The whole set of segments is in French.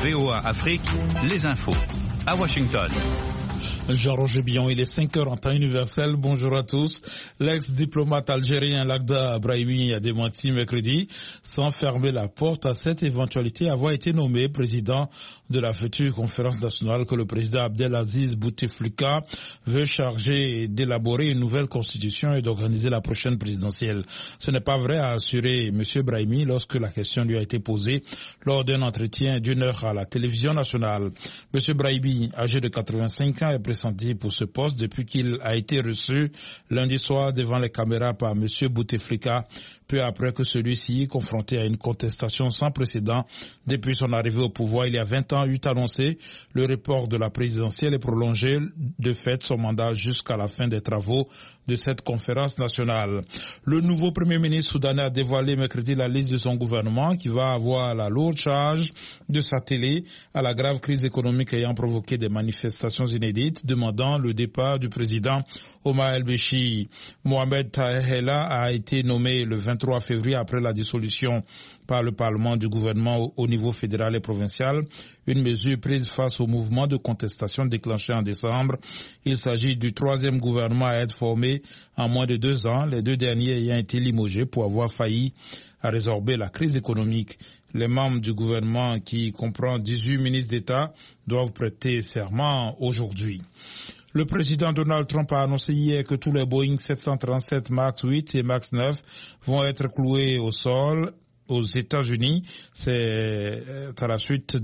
VOA Afrique, les infos. À Washington. Jean-Roger Billon, il est 5h en temps universel. Bonjour à tous. L'ex-diplomate algérien Lakhdar Brahimi a démenti mercredi, sans fermer la porte à cette éventualité, avoir été nommé président de la future conférence nationale que le président Abdelaziz Bouteflika veut charger d'élaborer une nouvelle constitution et d'organiser la prochaine présidentielle. Ce n'est pas vrai, a assuré M. Brahimi lorsque la question lui a été posée lors d'un entretien d'une heure à la télévision nationale. M. Brahimi, âgé de 85 ans, est pressenti pour ce poste depuis qu'il a été reçu lundi soir devant les caméras par M. Bouteflika, peu après que celui-ci, confronté à une contestation sans précédent depuis son arrivée au pouvoir il y a 20 ans, eut annoncé le report de la présidentielle et prolongé de fait son mandat jusqu'à la fin des travaux de cette conférence nationale. Le nouveau Premier ministre soudanais a dévoilé mercredi la liste de son gouvernement qui va avoir la lourde charge de s'atteler à la grave crise économique ayant provoqué des manifestations inédites demandant le départ du président Omar el-Béchir. Mohamed Tahela a été nommé le 23 février après la dissolution par le Parlement du gouvernement au niveau fédéral et provincial, une mesure prise face au mouvement de contestation déclenché en décembre. Il s'agit du troisième gouvernement à être formé en moins de 2 ans, les 2 derniers ayant été limogés pour avoir failli à résorber la crise économique. Les membres du gouvernement, qui comprend 18 ministres d'État, doivent prêter serment aujourd'hui. Le président Donald Trump a annoncé hier que tous les Boeing 737 MAX 8 et MAX 9 vont être cloués au sol aux États-Unis. C'est à la suite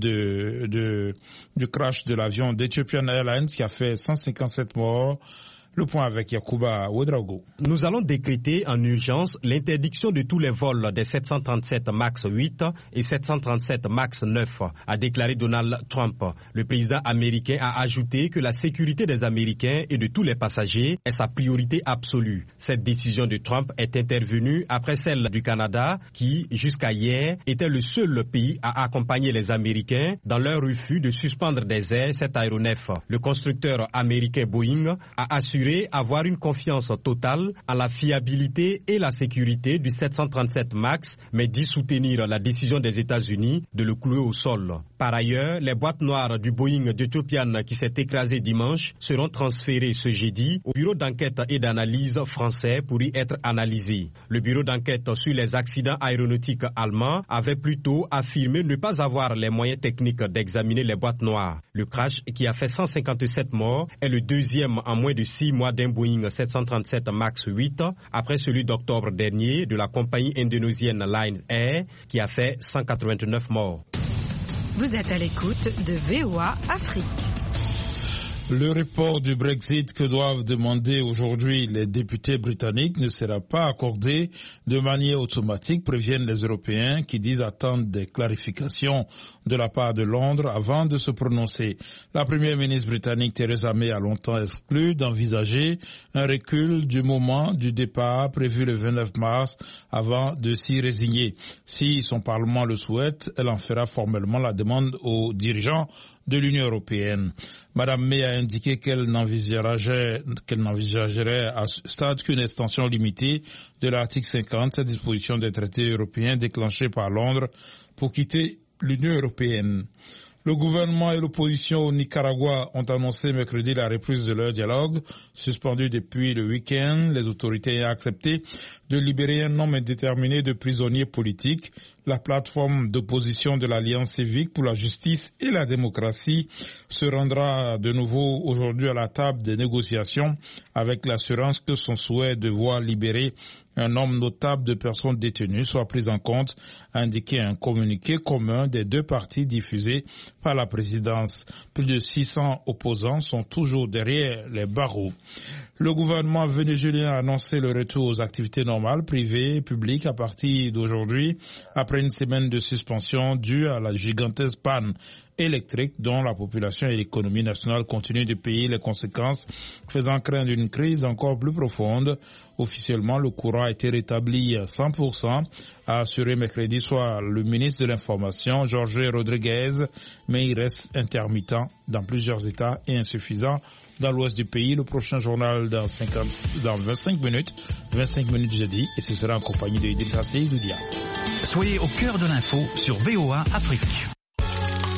du crash de l'avion d'Ethiopian Airlines qui a fait 157 morts. Le point avec Yacouba Ouedraogo. Nous allons décréter en urgence l'interdiction de tous les vols des 737 MAX 8 et 737 MAX 9, a déclaré Donald Trump. Le président américain a ajouté que la sécurité des Américains et de tous les passagers est sa priorité absolue. Cette décision de Trump est intervenue après celle du Canada qui, jusqu'à hier, était le seul pays à accompagner les Américains dans leur refus de suspendre des airs cet aéronef. Le constructeur américain Boeing a assuré avoir une confiance totale en la fiabilité et la sécurité du 737 MAX, mais dit soutenir la décision des États-Unis de le clouer au sol. Par ailleurs, les boîtes noires du Boeing d'Ethiopian qui s'est écrasé dimanche seront transférées ce jeudi au bureau d'enquête et d'analyse français pour y être analysées. Le bureau d'enquête sur les accidents aéronautiques allemands avait plutôt affirmé ne pas avoir les moyens techniques d'examiner les boîtes noires. Le crash qui a fait 157 morts est le deuxième en moins de 6 mois d'un Boeing 737 MAX 8 après celui d'octobre dernier de la compagnie indonésienne Lion Air qui a fait 189 morts. Vous êtes à l'écoute de VOA Afrique. Le report du Brexit que doivent demander aujourd'hui les députés britanniques ne sera pas accordé de manière automatique, préviennent les Européens qui disent attendre des clarifications de la part de Londres avant de se prononcer. La première ministre britannique Theresa May a longtemps exclu d'envisager un recul du moment du départ prévu le 29 mars avant de s'y résigner. Si son Parlement le souhaite, elle en fera formellement la demande aux dirigeants de l'Union européenne. Madame May a indiqué qu'elle n'envisagerait à ce stade qu'une extension limitée de l'article 50, cette disposition des traités européens déclenchée par Londres pour quitter l'Union européenne. Le gouvernement et l'opposition au Nicaragua ont annoncé mercredi la reprise de leur dialogue. Suspendu depuis le week-end, les autorités ont accepté de libérer un nombre indéterminé de prisonniers politiques. La plateforme d'opposition de l'Alliance civique pour la justice et la démocratie se rendra de nouveau aujourd'hui à la table des négociations avec l'assurance que son souhait de voir libérer un nombre notable de personnes détenues soit pris en compte, a indiqué un communiqué commun des 2 partis diffusé par la présidence. Plus de 600 opposants sont toujours derrière les barreaux. Le gouvernement vénézuélien a annoncé le retour aux activités normales, privées et publiques à partir d'aujourd'hui, après une semaine de suspension due à la gigantesque panne électrique dont la population et l'économie nationale continuent de payer les conséquences, faisant craindre une crise encore plus profonde. Officiellement, le courant a été rétabli à 100%, a assuré mercredi soir le ministre de l'Information, Jorge Rodriguez, mais il reste intermittent dans plusieurs États et insuffisant dans l'ouest du pays. Le prochain journal dans 25 minutes jeudi, et ce sera en compagnie de Idrissa Seydoudia. Soyez au cœur de l'info sur VOA Afrique.